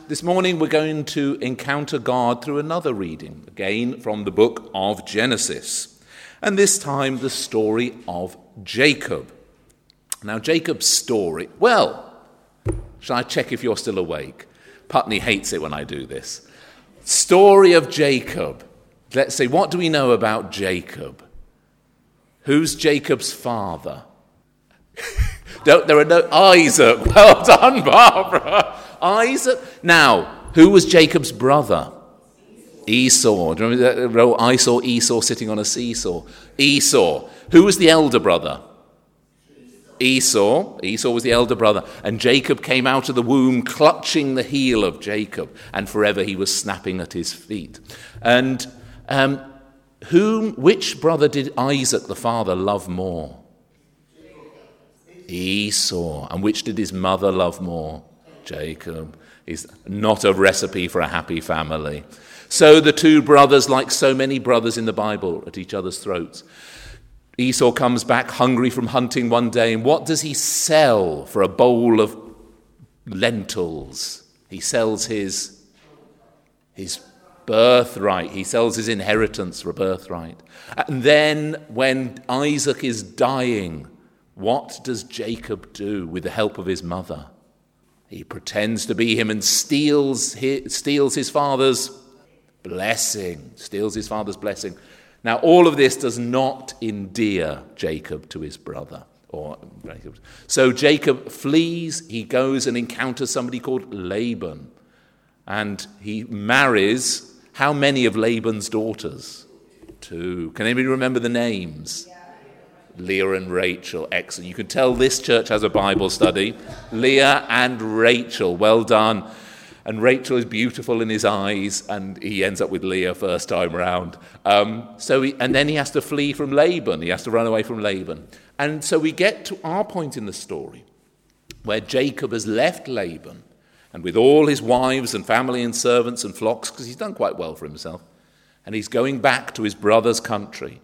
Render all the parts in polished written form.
this morning we're going to encounter God through another reading, again from the book of Genesis. And this time the story of Jacob. Now Jacob's story, well, shall I check if you're still awake? Putney hates it when I do this. Story of Jacob. Let's say, what do we know about Jacob? Who's Jacob's father? There are no... Isaac. Well done, Barbara. Isaac. Now, who was Jacob's brother? Esau. Do you remember that role? I saw Esau sitting on a seesaw. Esau. Who was the elder brother? Esau. Esau was the elder brother. And Jacob came out of the womb clutching the heel of Jacob. And forever he was snapping at his feet. And which brother did Isaac the father love more? Esau. And which did his mother love more? Jacob. Is not a recipe for a happy family. So the two brothers, like so many brothers in the Bible, at each other's throats. Esau comes back hungry from hunting one day, and what does he sell for a bowl of lentils? He sells his birthright. He sells his inheritance for a birthright. And then when Isaac is dying, what does Jacob do with the help of his mother? He pretends to be him and steals his father's blessing. Now, all of this does not endear Jacob to his brother. So Jacob flees. He goes and encounters somebody called Laban. And he marries how many of Laban's daughters? 2. Can anybody remember the names? Leah and Rachel. Excellent. You can tell this church has a Bible study. Leah and Rachel. Well done. And Rachel is beautiful in his eyes, and he ends up with Leah first time around. And then he has to flee from Laban. He has to run away from Laban. And so we get to our point in the story where Jacob has left Laban, and with all his wives and family and servants and flocks, because he's done quite well for himself, and he's going back to his brother's country.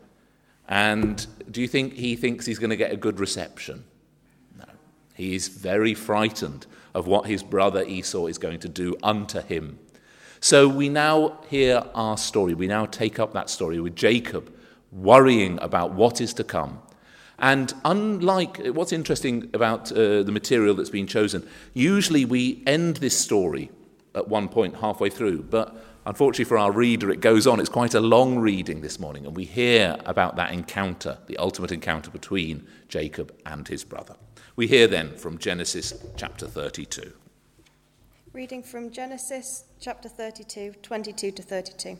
And do you think he thinks he's going to get a good reception? No. He is very frightened of what his brother Esau is going to do unto him. So we now hear our story. We now take up that story with Jacob worrying about what is to come. And unlike what's interesting about the material that's been chosen, usually we end this story at one point halfway through, but unfortunately for our reader, it goes on. It's quite a long reading this morning, and we hear about that encounter, the ultimate encounter between Jacob and his brother. We hear then from Genesis chapter 32. Reading from Genesis chapter 32, 22 to 32.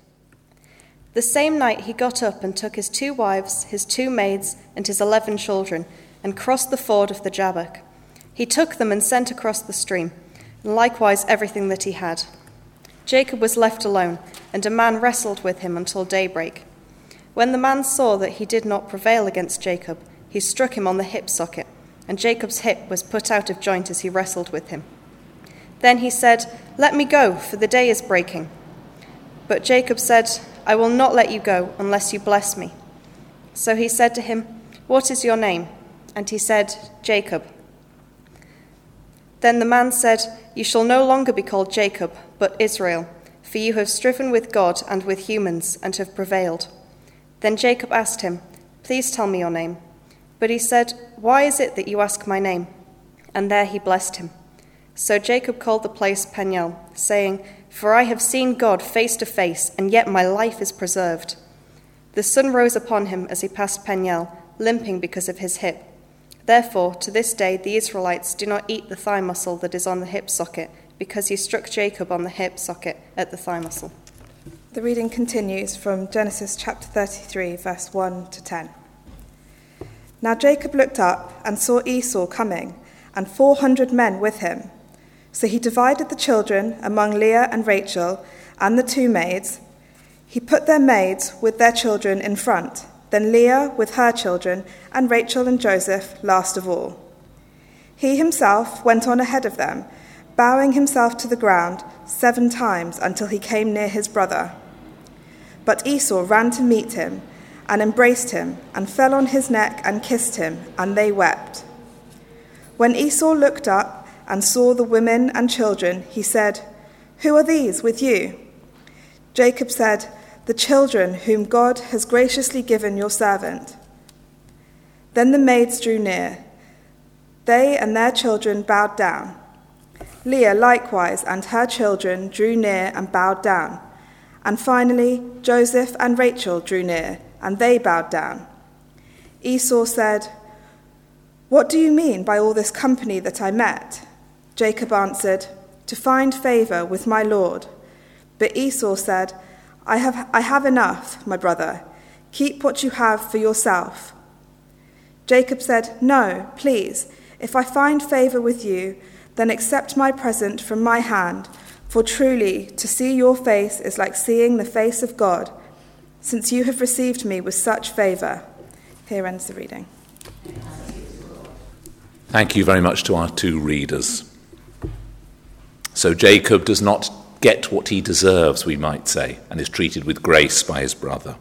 The same night he got up and took his 2 wives, his 2 maids, and his 11 children, and crossed the ford of the Jabbok. He took them and sent across the stream, and likewise everything that he had. Jacob was left alone, and a man wrestled with him until daybreak. When the man saw that he did not prevail against Jacob, he struck him on the hip socket, and Jacob's hip was put out of joint as he wrestled with him. Then he said, "Let me go, for the day is breaking." But Jacob said, "I will not let you go unless you bless me." So he said to him, "What is your name?" And he said, "Jacob." Then the man said, "You shall no longer be called Jacob, but Israel, for you have striven with God and with humans and have prevailed." Then Jacob asked him, "Please tell me your name." But he said, "Why is it that you ask my name?" And there he blessed him. So Jacob called the place Peniel, saying, "For I have seen God face to face, and yet my life is preserved." The sun rose upon him as he passed Peniel, limping because of his hip. Therefore, to this day, the Israelites do not eat the thigh muscle that is on the hip socket, because he struck Jacob on the hip socket at the thigh muscle. The reading continues from Genesis chapter 33, verse 1 to 10. Now Jacob looked up and saw Esau coming, and 400 men with him. So he divided the children among Leah and Rachel and the 2 maids. He put their maids with their children in front, then Leah with her children, and Rachel and Joseph last of all. He himself went on ahead of them, bowing himself to the ground 7 times until he came near his brother. But Esau ran to meet him and embraced him and fell on his neck and kissed him, and they wept. When Esau looked up and saw the women and children, he said, "Who are these with you?" Jacob said, "The children whom God has graciously given your servant." Then the maids drew near. They and their children bowed down. Leah likewise and her children drew near and bowed down. And finally, Joseph and Rachel drew near, and they bowed down. Esau said, "What do you mean by all this company that I met?" Jacob answered, "To find favor with my Lord." But Esau said, I have enough, my brother. Keep what you have for yourself." Jacob said, "No, please, if I find favor with you, then accept my present from my hand, for truly to see your face is like seeing the face of God, since you have received me with such favor." Here ends the reading. Thank you very much to our two readers. So Jacob does not get what he deserves, we might say, and is treated with grace by his brother.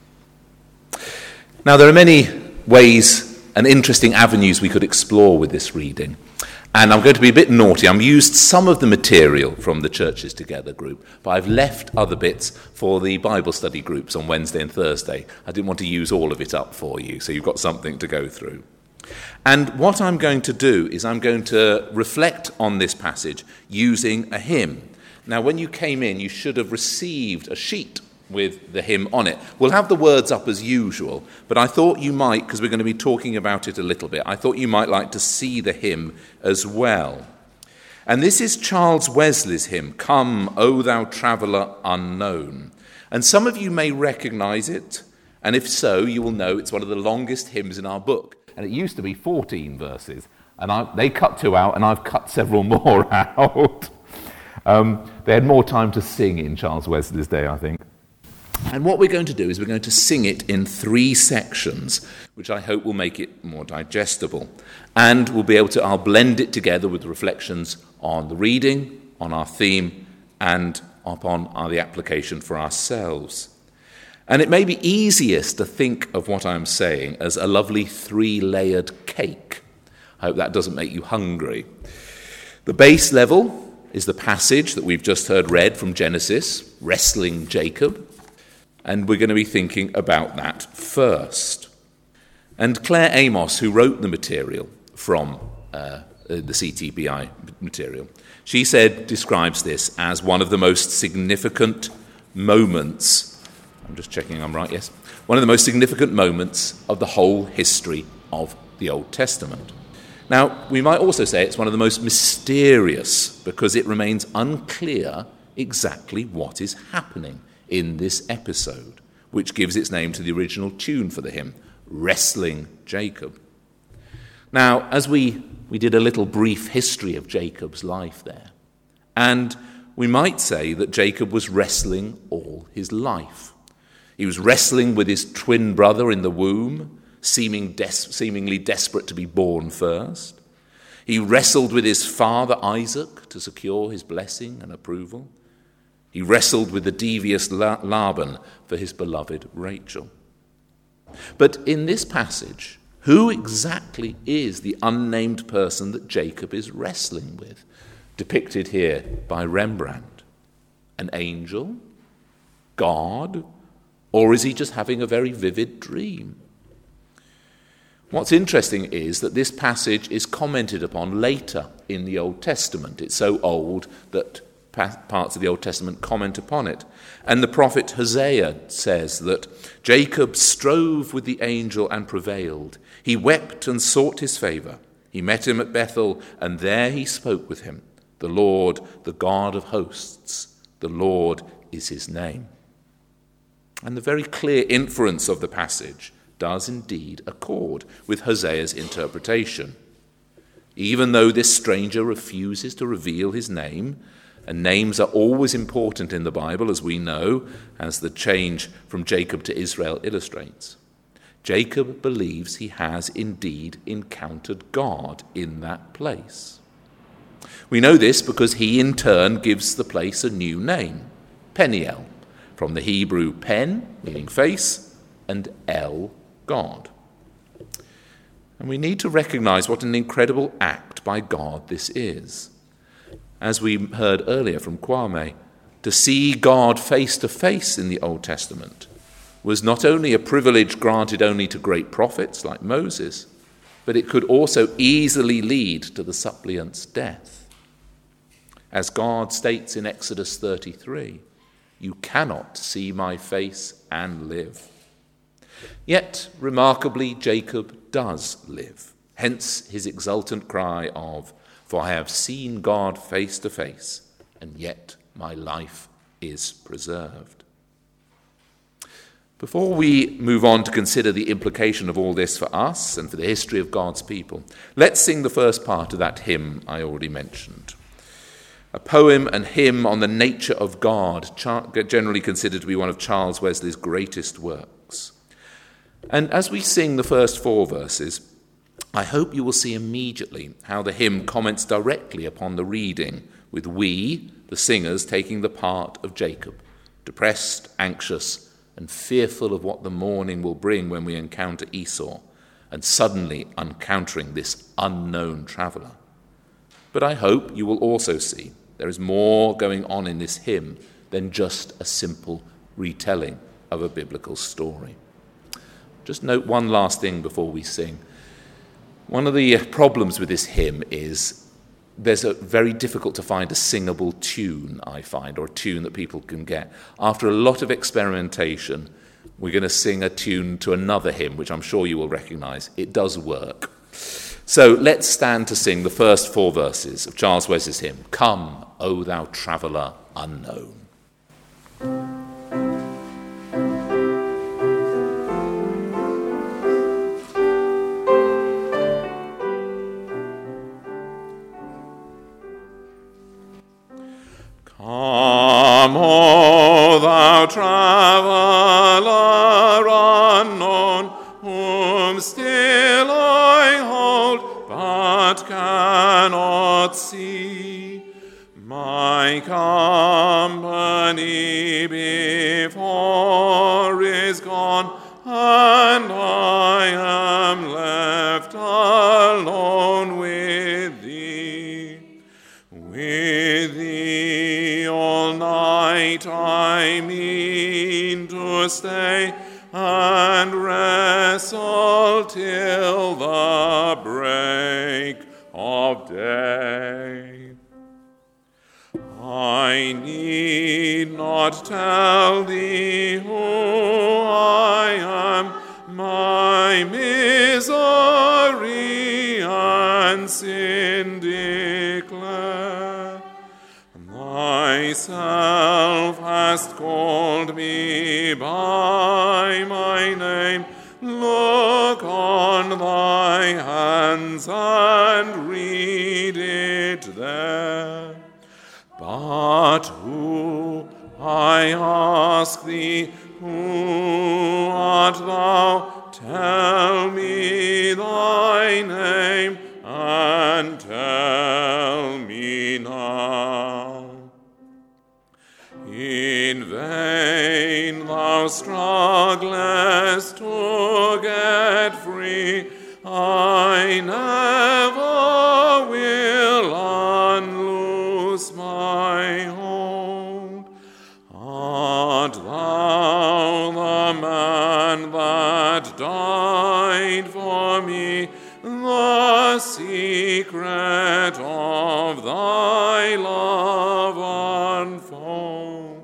Now, there are many ways and interesting avenues we could explore with this reading. And I'm going to be a bit naughty. I've used some of the material from the Churches Together group, but I've left other bits for the Bible study groups on Wednesday and Thursday. I didn't want to use all of it up for you, so you've got something to go through. And what I'm going to do is I'm going to reflect on this passage using a hymn. Now, when you came in, you should have received a sheet with the hymn on it. We'll have the words up as usual, but I thought you might, because we're going to be talking about it a little bit, I thought you might like to see the hymn as well. And this is Charles Wesley's hymn, "Come, O Thou Traveller Unknown." And some of you may recognise it, and if so, you will know it's one of the longest hymns in our book. And it used to be 14 verses, and they cut 2 out, and I've cut several more out. They had more time to sing in Charles Wesley's day, I think. And what we're going to do is we're going to sing it in 3 sections, which I hope will make it more digestible. And I'll blend it together with reflections on the reading, on our theme, and upon the application for ourselves. And it may be easiest to think of what I'm saying as a lovely 3-layered cake. I hope that doesn't make you hungry. The base level is the passage that we've just heard read from Genesis, wrestling Jacob. And we're going to be thinking about that first. And Claire Amos, who wrote the material from the CTBI material, she describes this as one of the most significant moments. I'm just checking I'm right, yes. One of the most significant moments of the whole history of the Old Testament. Now, we might also say it's one of the most mysterious because it remains unclear exactly what is happening in this episode, which gives its name to the original tune for the hymn, Wrestling Jacob. Now, as we did a little brief history of Jacob's life there, and we might say that Jacob was wrestling all his life. He was wrestling with his twin brother in the womb, seemingly desperate to be born first. He wrestled with his father Isaac to secure his blessing and approval. He wrestled with the devious Laban for his beloved Rachel. But in this passage, who exactly is the unnamed person that Jacob is wrestling with, depicted here by Rembrandt? An angel? God? Or is he just having a very vivid dream? What's interesting is that this passage is commented upon later in the Old Testament. It's so old that parts of the Old Testament comment upon it. And the prophet Hosea says that Jacob strove with the angel and prevailed. He wept and sought his favor. He met him at Bethel, and there he spoke with him. The Lord, the God of hosts, the Lord is his name. And the very clear inference of the passage does indeed accord with Hosea's interpretation. Even though this stranger refuses to reveal his name, and names are always important in the Bible, as we know, as the change from Jacob to Israel illustrates, Jacob believes he has indeed encountered God in that place. We know this because he in turn gives the place a new name, Peniel, from the Hebrew pen, meaning face, and El, God. And we need to recognize what an incredible act by God this is. as we heard earlier from Kwame, to see God face to face in the Old Testament was not only a privilege granted only to great prophets like Moses, but it could also easily lead to the suppliant's death. As God states in Exodus 33, "You cannot see my face and live." Yet, remarkably, Jacob does live. Hence his exultant cry of, "For I have seen God face to face, and yet my life is preserved." Before we move on to consider the implication of all this for us and for the history of God's people, let's sing the first part of that hymn I already mentioned. A poem and hymn on the nature of God, generally considered to be one of Charles Wesley's greatest works. And as we sing the first 4 verses, I hope you will see immediately how the hymn comments directly upon the reading, with we, the singers, taking the part of Jacob, depressed, anxious, and fearful of what the morning will bring when we encounter Esau, and suddenly encountering this unknown traveller. But I hope you will also see there is more going on in this hymn than just a simple retelling of a biblical story. Just note one last thing before we sing. One of the problems with this hymn is there's a very difficult to find a singable tune, I find, or a tune that people can get. After a lot of experimentation, we're going to sing a tune to another hymn, which I'm sure you will recognize. It does work. So let's stand to sing the first 4 verses of Charles Wesley's hymn, "Come, O thou traveller unknown." Come, O thou traveller unknown, whom still I hold, but cannot see. My company before is gone, and I am left alone with thee. With thee all night I mean to stay, and wrestle till the break of day. I need not tell thee who I am, my misery and sin declare. Thyself hast called me by my name. Look on thy hands and read it there. But who, I ask thee, who art thou? Tell me thy name, and tell me now. In vain thou strugglest to get free, I never will unloose my hold. Art thou the man that died for me, the secret of thy love unfold?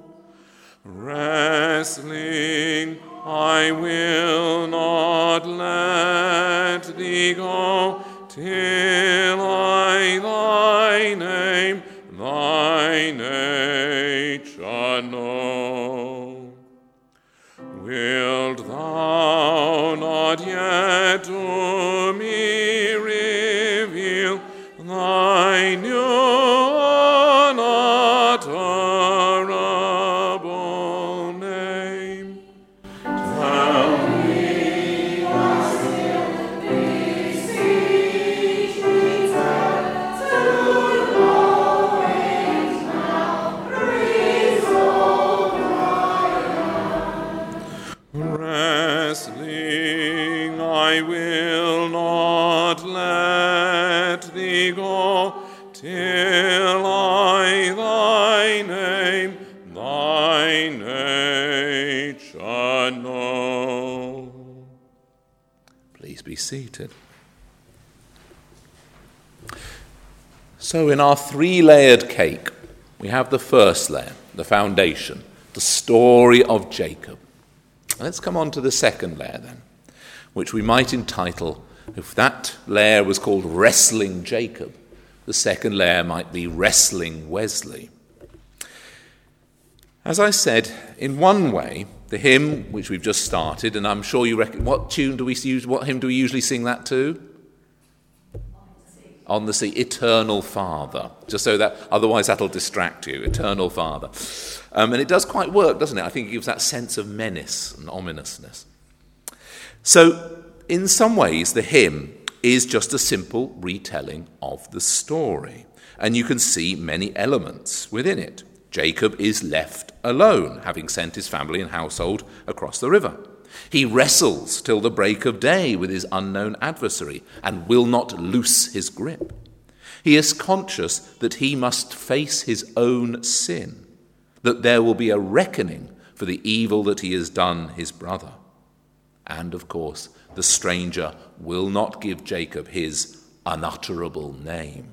Wrestling, I will not let thee go till I thy name, thy nature know. Wilt thou not yet to me reveal thy new unutterable name? Tell me, I still beseech thee, to thy nature know. Please be seated. So in our three-layered cake, we have the first layer, the foundation, the story of Jacob. Let's come on to the second layer then, which we might entitle, if that layer was called Wrestling Jacob, the second layer might be Wrestling Wesley. As I said, in one way, the hymn which we've just started, and I'm sure you reckon, what hymn do we usually sing that to? On the Sea, Eternal Father. Just so that, otherwise that'll distract you, Eternal Father. And it does quite work, doesn't it? I think it gives that sense of menace and ominousness. So, in some ways, the hymn is just a simple retelling of the story. And you can see many elements within it. Jacob is left alone, having sent his family and household across the river. He wrestles till the break of day with his unknown adversary and will not loose his grip. He is conscious that he must face his own sin, that there will be a reckoning for the evil that he has done his brother. And, of course, the stranger will not give Jacob his unutterable name.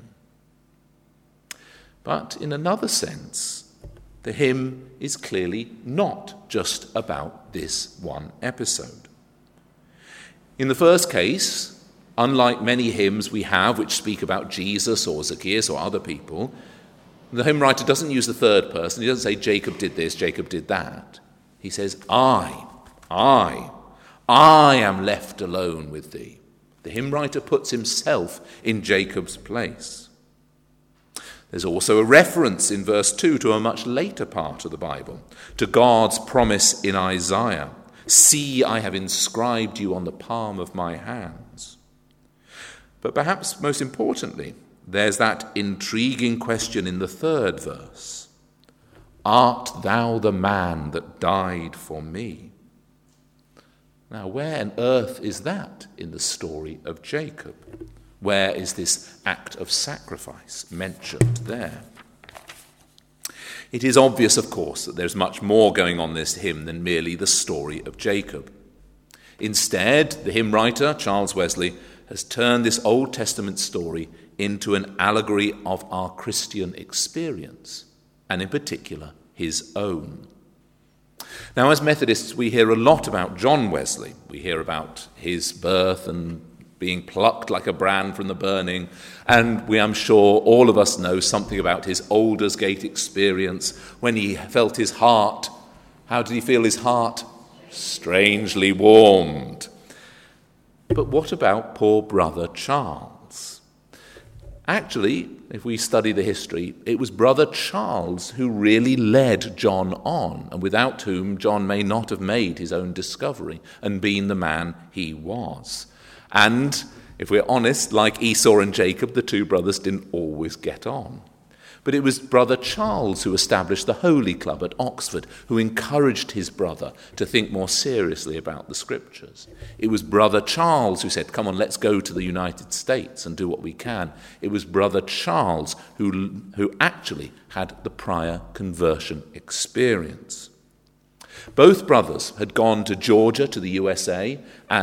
But in another sense, the hymn is clearly not just about this one episode. In the first case, unlike many hymns we have which speak about Jesus or Zacchaeus or other people, the hymn writer doesn't use the third person. He doesn't say Jacob did this, Jacob did that. He says, I am left alone with thee. The hymn writer puts himself in Jacob's place. There's also a reference in verse 2 to a much later part of the Bible, to God's promise in Isaiah, "See, I have inscribed you on the palm of my hands." But perhaps most importantly, there's that intriguing question in the third verse, "Art thou the man that died for me?" Now, where on earth is that in the story of Jacob? Where is this act of sacrifice mentioned there? It is obvious, of course, that there's much more going on in this hymn than merely the story of Jacob. Instead, the hymn writer, Charles Wesley, has turned this Old Testament story into an allegory of our Christian experience, and in particular, his own. Now, as Methodists, we hear a lot about John Wesley. We hear about his birth and being plucked like a brand from the burning, and we, I'm sure, all of us know something about his Aldersgate experience when he felt his heart. How did he feel his heart? Strangely warmed. But what about poor brother Charles? Actually, if we study the history, it was brother Charles who really led John on, and without whom John may not have made his own discovery and been the man he was. And, if we're honest, like Esau and Jacob, the two brothers didn't always get on. But it was brother Charles who established the Holy Club at Oxford, who encouraged his brother to think more seriously about the Scriptures. It was brother Charles who said, "Come on, let's go to the United States and do what we can." It was brother Charles who actually had the prior conversion experience. Both brothers had gone to Georgia, to the USA,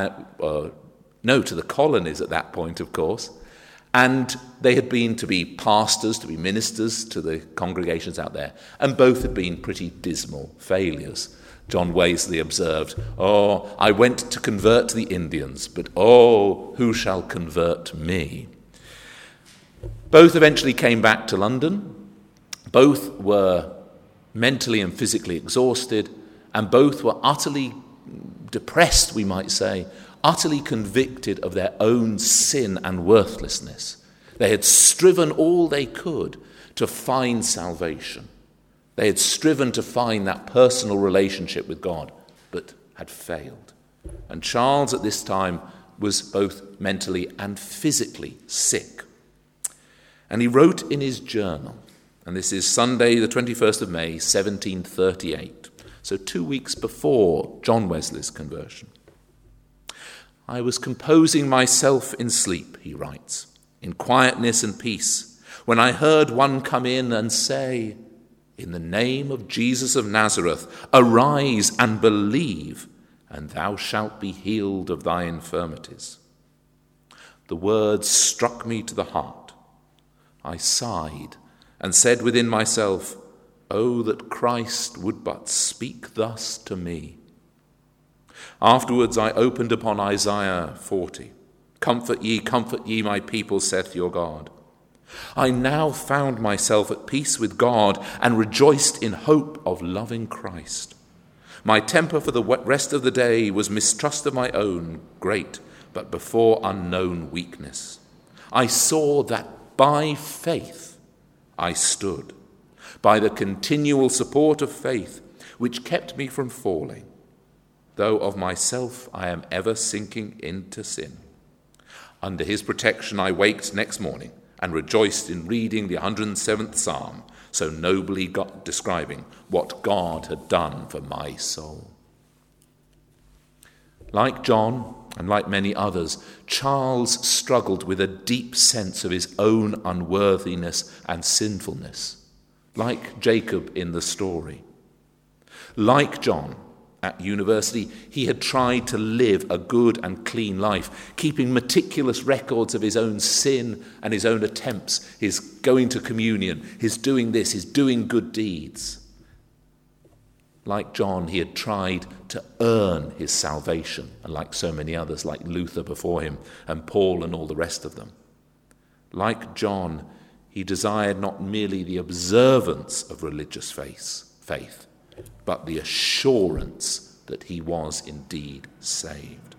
to the colonies at that point, of course, and they had been to be pastors, to be ministers to the congregations out there, and both had been pretty dismal failures. John Wesley observed, I went to convert the Indians, but who shall convert me?" Both eventually came back to London. Both were mentally and physically exhausted, and both were utterly depressed, we might say, utterly convicted of their own sin and worthlessness. They had striven all they could to find salvation. They had striven to find that personal relationship with God, but had failed. And Charles at this time was both mentally and physically sick. And he wrote in his journal, and this is Sunday the 21st of May, 1738, so 2 weeks before John Wesley's conversion. "I was composing myself in sleep," he writes, "in quietness and peace, when I heard one come in and say, In the name of Jesus of Nazareth, arise and believe, and thou shalt be healed of thy infirmities. The words struck me to the heart. I sighed and said within myself, Oh, that Christ would but speak thus to me. Afterwards I opened upon Isaiah 40. Comfort ye, my people, saith your God. I now found myself at peace with God and rejoiced in hope of loving Christ. My temper for the rest of the day was mistrust of my own great but before unknown weakness. I saw that by faith I stood, by the continual support of faith which kept me from falling, though of myself I am ever sinking into sin. Under his protection I waked next morning and rejoiced in reading the 107th Psalm, so nobly describing what God had done for my soul. Like John, and like many others, Charles struggled with a deep sense of his own unworthiness and sinfulness, like Jacob in the story. Like John, at university, he had tried to live a good and clean life, keeping meticulous records of his own sin and his own attempts, his going to communion, his doing this, his doing good deeds. Like John, he had tried to earn his salvation, and like so many others, like Luther before him, and Paul and all the rest of them. Like John, he desired not merely the observance of religious faith, but the assurance that he was indeed saved.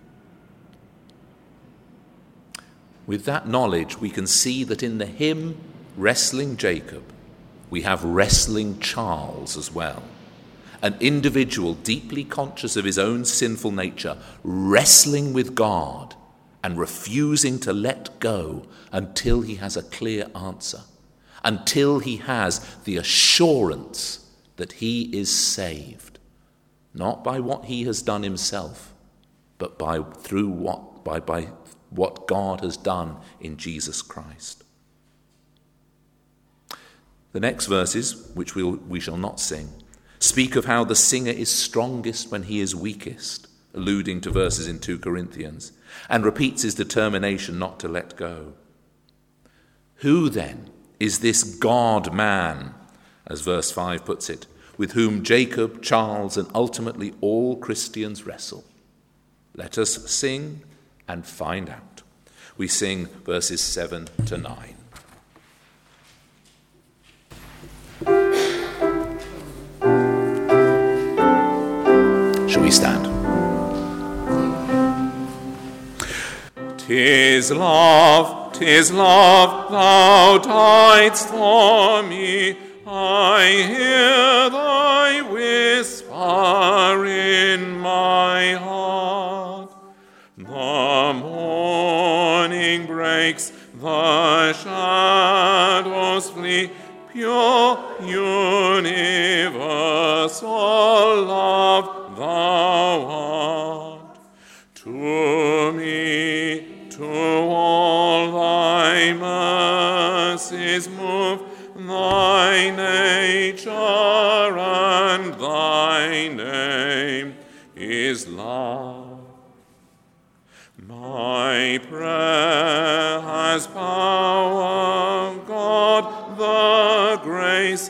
With that knowledge, we can see that in the hymn, Wrestling Jacob, we have Wrestling Charles as well. An individual deeply conscious of his own sinful nature, wrestling with God and refusing to let go until he has a clear answer, until he has the assurance that he is saved, not by what he has done himself, but by what God has done in Jesus Christ. The next verses, which we shall not sing, speak of how the singer is strongest when he is weakest, alluding to verses in 2 Corinthians, and repeats his determination not to let go. Who then is this God-man, as verse 5 puts it, with whom Jacob, Charles, and ultimately all Christians wrestle? Let us sing and find out. We sing verses 7 to 9. Shall we stand? 'Tis love, thou diedst for me. I hear thy whisper in my heart. The morning breaks, the shadows flee, pure universal love thou art. To me, to all thy mercies move, thy nature and thy name is love. My prayer has power, God, the grace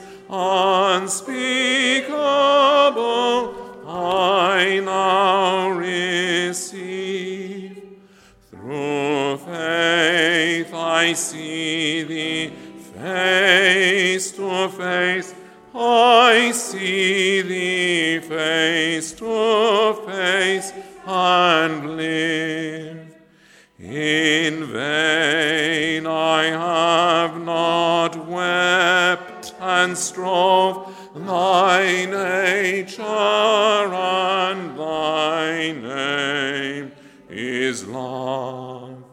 unspeakable I now receive. Through faith I see thee face to face. I see thee face to face and live. In vain I have not wept and strove. Thy nature and thy name is love.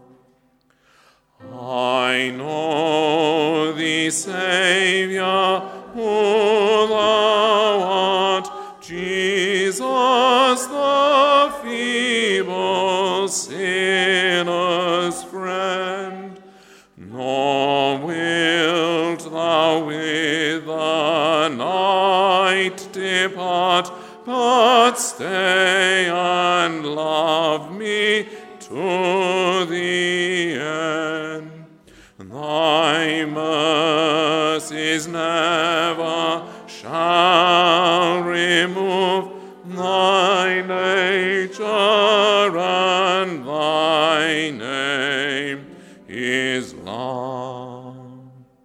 I know thee, Saviour, who thou art, Jesus, the feeble sinner's friend. Nor wilt thou with the night depart, but stay and love me to the end. Thy mercies never shall remove thy nature, and thy name is love.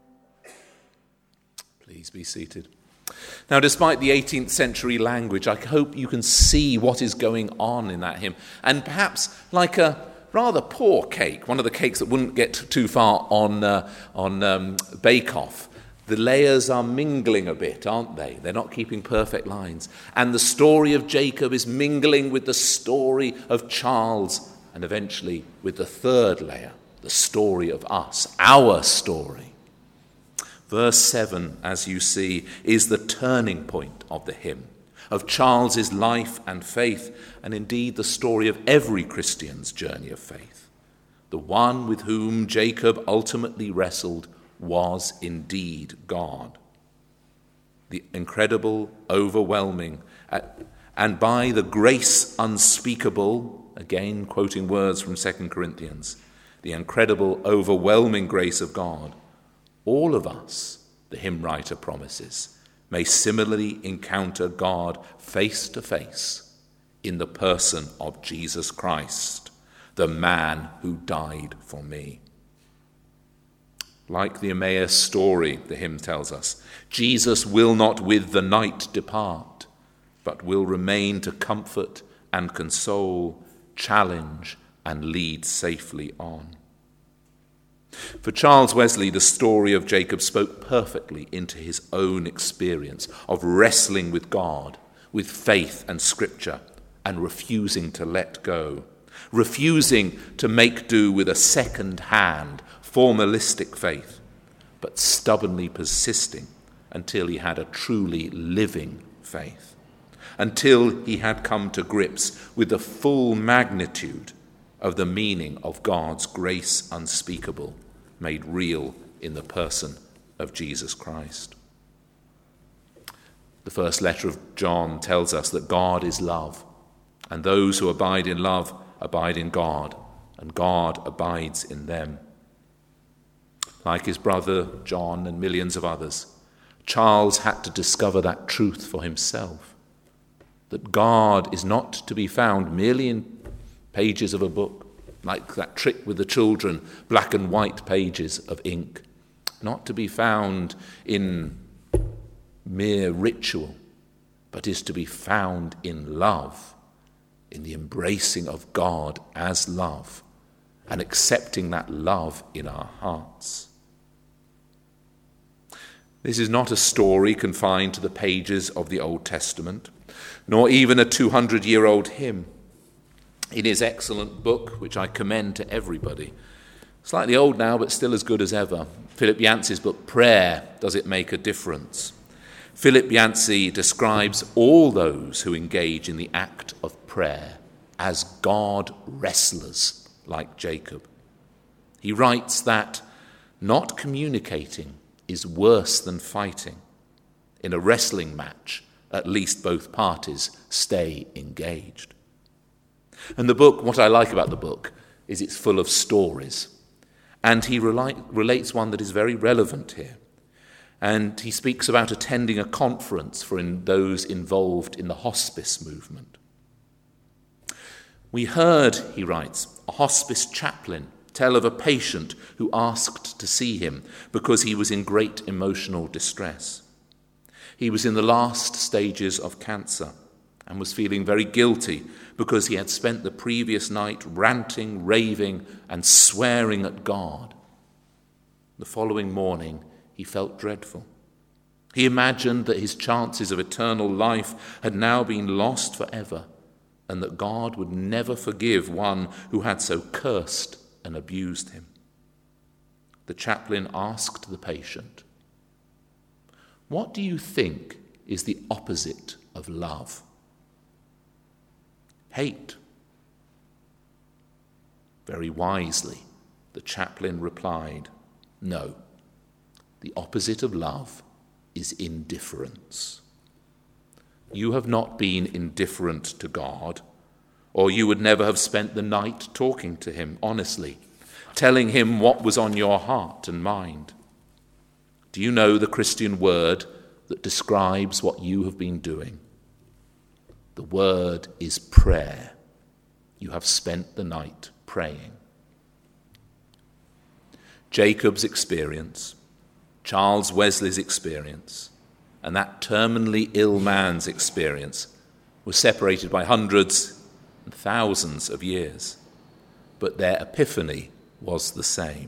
Please be seated. Now, despite the 18th century language, I hope you can see what is going on in that hymn. And perhaps like a rather poor cake, one of the cakes that wouldn't get too far on Bake-Off, the layers are mingling a bit, aren't they? They're not keeping perfect lines. And the story of Jacob is mingling with the story of Charles, and eventually with the third layer, the story of us, our story. Verse 7, as you see, is the turning point of the hymn, of Charles's life and faith, and indeed the story of every Christian's journey of faith. The one with whom Jacob ultimately wrestled was indeed God. The incredible, overwhelming, and by the grace unspeakable, again quoting words from 2 Corinthians, the incredible, overwhelming grace of God, all of us, the hymn writer promises, may similarly encounter God face to face in the person of Jesus Christ, the man who died for me. Like the Emmaus story, the hymn tells us, Jesus will not with the night depart, but will remain to comfort and console, challenge and lead safely on. For Charles Wesley, the story of Jacob spoke perfectly into his own experience of wrestling with God, with faith and scripture, and refusing to let go, refusing to make do with a second-hand, formalistic faith, but stubbornly persisting until he had a truly living faith, until he had come to grips with the full magnitude of the meaning of God's grace unspeakable, made real in the person of Jesus Christ. The first letter of John tells us that God is love, and those who abide in love abide in God, and God abides in them. Like his brother John and millions of others, Charles had to discover that truth for himself, that God is not to be found merely in pages of a book, like that trick with the children, black and white pages of ink, not to be found in mere ritual, but is to be found in love, in the embracing of God as love, and accepting that love in our hearts. This is not a story confined to the pages of the Old Testament, nor even a 200-year-old hymn. In his excellent book, which I commend to everybody, slightly old now but still as good as ever, Philip Yancey's book, Prayer, Does It Make a Difference? Philip Yancey describes all those who engage in the act of prayer as God wrestlers like Jacob. He writes that not communicating is worse than fighting. In a wrestling match, at least both parties stay engaged. And the book, what I like about the book, is it's full of stories. And he relates one that is very relevant here. And he speaks about attending a conference for those involved in the hospice movement. We heard, he writes, a hospice chaplain tell of a patient who asked to see him because he was in great emotional distress. He was in the last stages of cancer and was feeling very guilty because he had spent the previous night ranting, raving, and swearing at God. The following morning, he felt dreadful. He imagined that his chances of eternal life had now been lost forever, and that God would never forgive one who had so cursed and abused him. The chaplain asked the patient, "What do you think is the opposite of love?" "Hate." Very wisely, the chaplain replied, "No, the opposite of love is indifference." You have not been indifferent to God, or you would never have spent the night talking to him honestly, telling him what was on your heart and mind. Do you know the Christian word that describes what you have been doing? The word is prayer. You have spent the night praying. Jacob's experience, Charles Wesley's experience, and that terminally ill man's experience were separated by hundreds and thousands of years, but their epiphany was the same.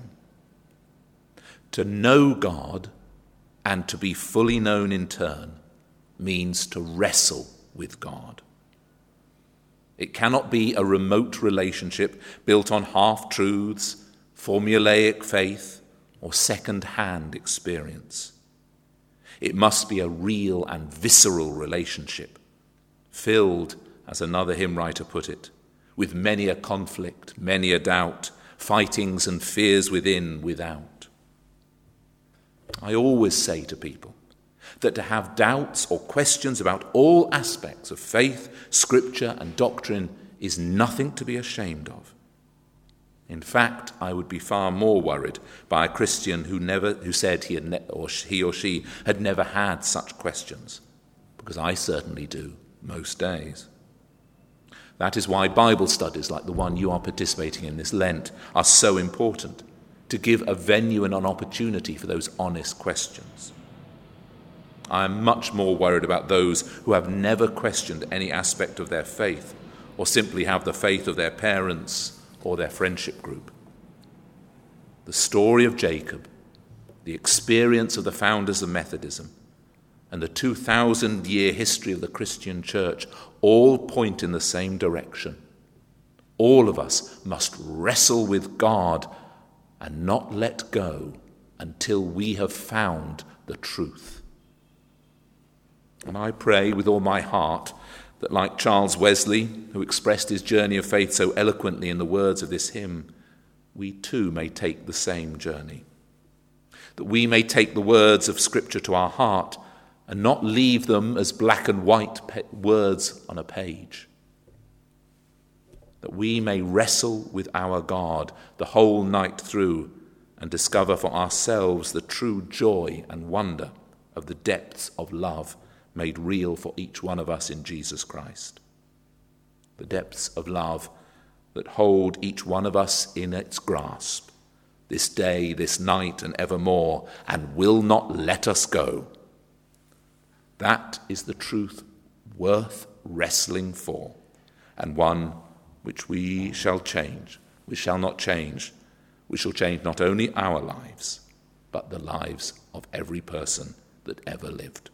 To know God and to be fully known in turn means to wrestle with God. It cannot be a remote relationship built on half-truths, formulaic faith, or second-hand experience. It must be a real and visceral relationship, filled, as another hymn writer put it, with many a conflict, many a doubt, fightings and fears within, without. I always say to people that to have doubts or questions about all aspects of faith, scripture, and doctrine is nothing to be ashamed of. In fact, I would be far more worried by a Christian who said he or she had never had such questions, because I certainly do most days. That is why Bible studies like the one you are participating in this Lent are so important, to give a venue and an opportunity for those honest questions. I am much more worried about those who have never questioned any aspect of their faith, or simply have the faith of their parents or their friendship group. The story of Jacob, the experience of the founders of Methodism, and the 2,000-year history of the Christian church all point in the same direction. All of us must wrestle with God and not let go until we have found the truth. And I pray with all my heart that, like Charles Wesley, who expressed his journey of faith so eloquently in the words of this hymn, we too may take the same journey. That we may take the words of Scripture to our heart and not leave them as black and white words on a page. That we may wrestle with our God the whole night through and discover for ourselves the true joy and wonder of the depths of love made real for each one of us in Jesus Christ. The depths of love that hold each one of us in its grasp, this day, this night, and evermore, and will not let us go. That is the truth worth wrestling for, and one which we shall change. We shall not change. We shall change not only our lives, but the lives of every person that ever lived.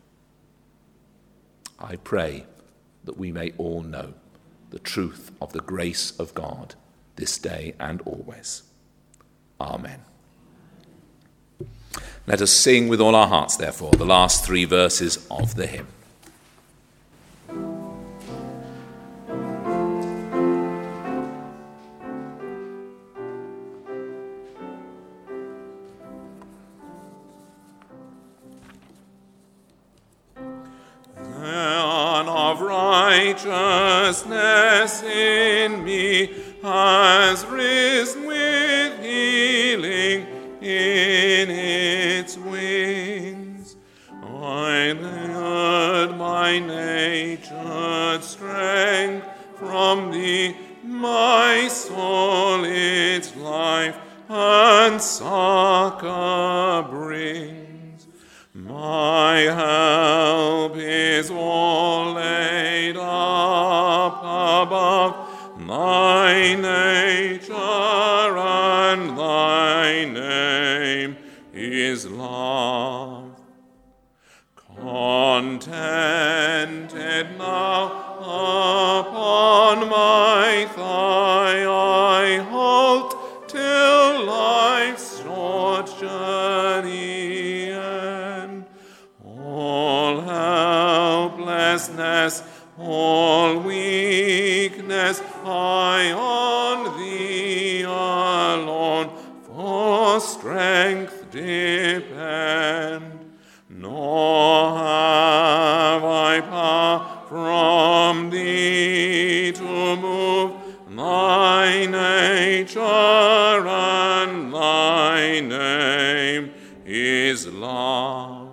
I pray that we may all know the truth of the grace of God this day and always. Amen. Let us sing with all our hearts, therefore, the last 3 verses of the hymn. Righteousness in me has risen with healing in its wings. I learned my nature's strength from thee, my soul its life and succor brings. My help is all laid up above thy nature, and thy name is love. Contented now upon my thigh I halt till life's short journey end. All helplessness, all weakness, I on thee alone for strength depend. Nor have I power from thee to move thy nature, and thy name is love.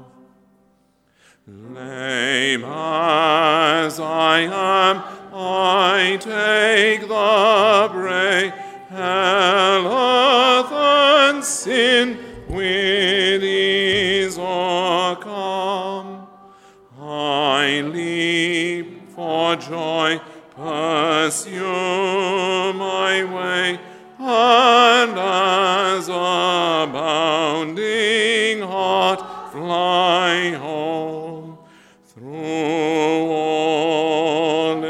Lame as I am, I take the prey, hell, earth, and sin with ease o'ercome. I leap for joy, pursue my way, and as a bounding heart fly home. Through all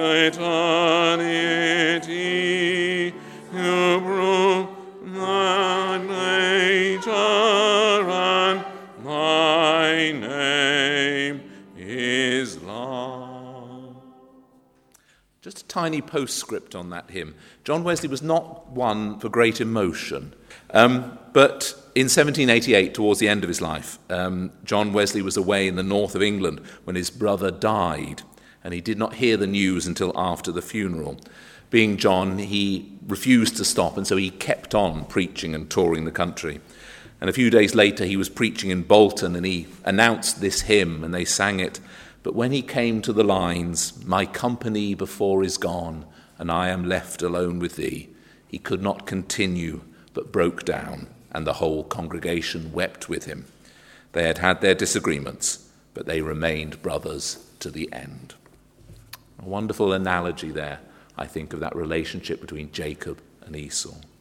eternity, you prove thy nature, and thy name is love. Just a tiny postscript on that hymn. John Wesley was not one for great emotion, but in 1788, towards the end of his life, John Wesley was away in the north of England when his brother died, and he did not hear the news until after the funeral. Being John, he refused to stop, and so he kept on preaching and touring the country. And a few days later, he was preaching in Bolton, and he announced this hymn, and they sang it. But when he came to the lines, "My company before is gone, and I am left alone with thee," he could not continue, but broke down, and the whole congregation wept with him. They had had their disagreements, but they remained brothers to the end. A wonderful analogy there, I think, of that relationship between Jacob and Esau.